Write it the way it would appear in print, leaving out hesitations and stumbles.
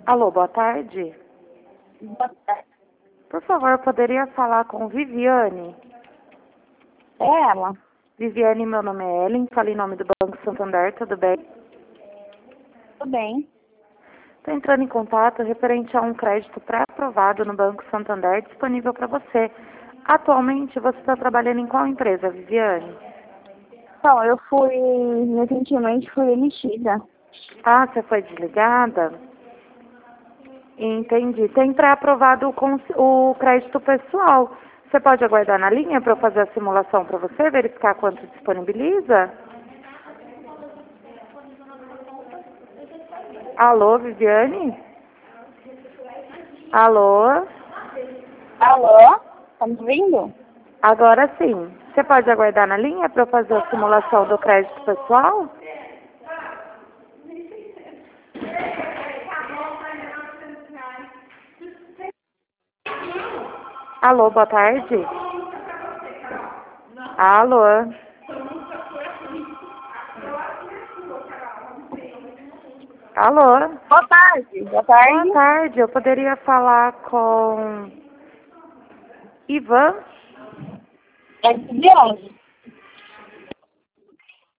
Alô, boa tarde. Boa tarde. Por favor, eu poderia falar com Viviane? É ela. Viviane, meu nome é Ellen, falo em nome do Banco Santander, tudo bem? Tudo bem. Estou entrando em contato referente a um crédito pré-aprovado no Banco Santander disponível para você. Atualmente, você está trabalhando em qual empresa, Viviane? Então, recentemente fui emitida. Ah, você foi desligada? Entendi. Tem pré-aprovado o crédito pessoal. Você pode aguardar na linha para eu fazer a simulação para você, verificar quanto disponibiliza? Alô, Viviane? Alô? Alô? Tá me ouvindo? Agora sim. Você pode aguardar na linha para eu fazer a simulação do crédito pessoal? Alô, boa tarde. Alô? Alô? Boa tarde. Boa Boa tarde. tarde. Eu poderia falar com Ivan? É de onde?